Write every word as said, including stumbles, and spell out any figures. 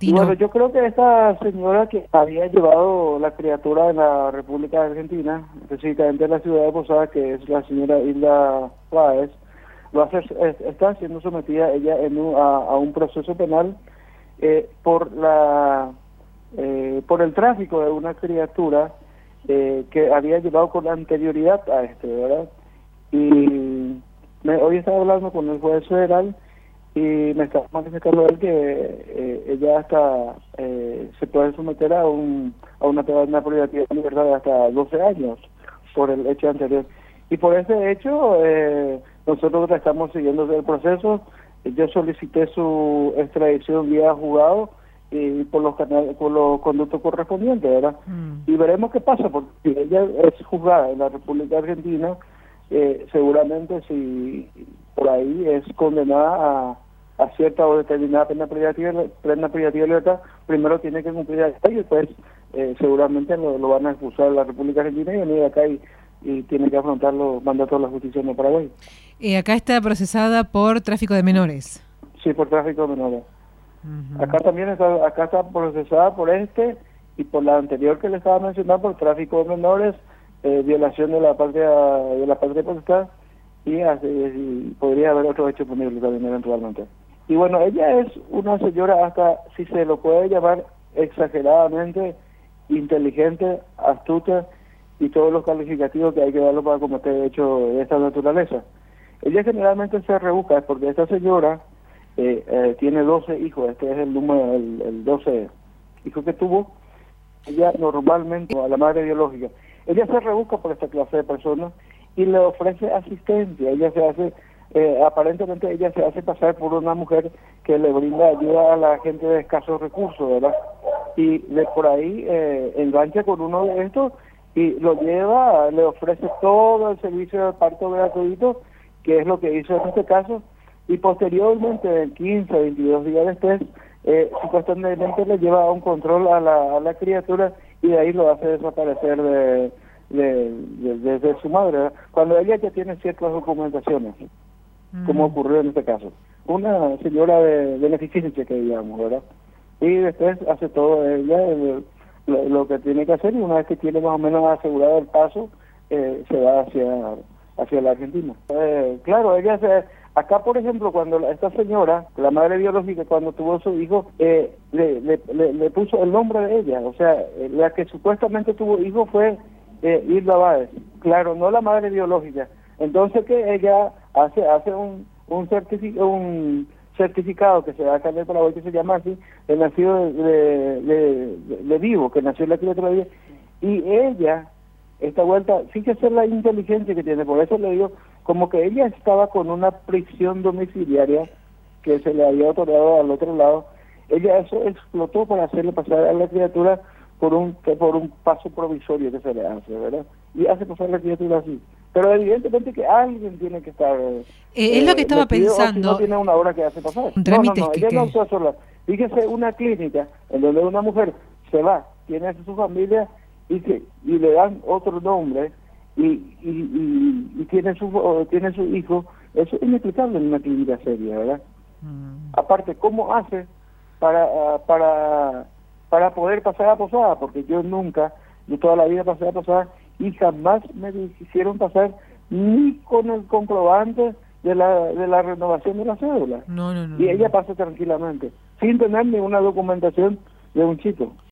Y Tino. bueno, yo creo que esta señora que había llevado la criatura en la República Argentina, específicamente en la ciudad de Posadas, que es la señora Hilda Páez, va a ser, es- está siendo sometida ella en un- a, a un proceso penal eh, por la eh, por el tráfico de una criatura eh, que había llevado con anterioridad a este, ¿verdad? Y me- hoy estaba hablando con el juez federal y me estaba manifestando él que eh, ella hasta eh, se puede someter a un a una pena privativa de libertad de hasta doce años por el hecho anterior. Y por ese hecho eh, nosotros estamos siguiendo el proceso. Yo solicité su extradición vía juzgado y por los canales, por los conductos correspondientes, ¿verdad? Mm. Y veremos qué pasa, porque si ella es juzgada en la República Argentina, eh, seguramente si por ahí es condenada a, a cierta o determinada pena privativa, pena privativa de libertad, primero tiene que cumplir acá y después eh, seguramente lo, lo van a expulsar de la República Argentina y venir acá y, y tiene que afrontar los mandatos de la justicia en el Paraguay. Eh, acá está procesada por tráfico de menores. Sí, por tráfico de menores. Ujú. Acá también está, acá está procesada por este y por la anterior que le estaba mencionando por tráfico de menores, eh, violación de la patria de la patria potestad y, así, y podría haber otro hecho punible también eventualmente. Y bueno, ella es una señora hasta, si se lo puede llamar, exageradamente inteligente, astuta y todos los calificativos que hay que darle para cometer hechos de esta naturaleza. Ella generalmente se rebusca porque esta señora eh, eh, tiene doce hijos, este es el número, el, el doce hijos que tuvo. Ella normalmente, a la madre biológica, ella se rebusca por esta clase de personas y le ofrece asistencia. Ella se hace, eh, aparentemente ella se hace pasar por una mujer que le brinda ayuda a la gente de escasos recursos, ¿verdad? Y de por ahí eh, engancha con uno de estos y lo lleva, le ofrece todo el servicio de parto gratuito, que es lo que hizo en este caso, y posteriormente, quince, veintidós días después, eh, supuestamente le lleva a un control a la, a la criatura y de ahí lo hace desaparecer de, de, de, de, de su madre, ¿verdad? Cuando ella ya tiene ciertas documentaciones, Mm. como ocurrió en este caso. Una señora de beneficencia, que digamos, ¿verdad? Y después hace todo ella el, lo, lo que tiene que hacer y una vez que tiene más o menos asegurado el paso, eh, se va hacia hacia la Argentina. Eh, claro, ella se... Acá, por ejemplo, cuando la, esta señora, la madre biológica, cuando tuvo su hijo, eh, le, le, le, le puso el nombre de ella. O sea, eh, la que supuestamente tuvo hijo fue eh, Hilda Báez. Claro, no la madre biológica. Entonces que ella hace hace un un, certifi un certificado que se da acá en el Paraguay que se llama así, el nacido de, de, de, de, de vivo, que nació en la criatura viva. Y ella... Esta vuelta, fíjese la inteligencia que tiene, por eso le digo, como que ella estaba con una prisión domiciliaria que se le había otorgado al otro lado, ella eso explotó para hacerle pasar a la criatura por un por un paso provisorio que se le hace, ¿verdad? Y hace pasar a la criatura así. Pero evidentemente que alguien tiene que estar Eh, eh, es lo que estaba metido, o si no pensando. tiene una hora que hace pasar. Un No, no, trámite no, que, ella no que... está sola. Fíjese una clínica en donde una mujer se va, tiene a su familia y que y le dan otro nombre y y, y, y tiene su o tiene su hijo, eso es inexplicable en una clínica seria, ¿verdad? Mm. Aparte, ¿cómo hace para uh, para para poder pasar a Posada? Porque yo nunca, yo toda la vida pasé a Posada y jamás me hicieron pasar ni con el comprobante de la de la renovación de la cédula. No, no, no, Y no. ella pasa tranquilamente, sin tener ninguna documentación de un chico.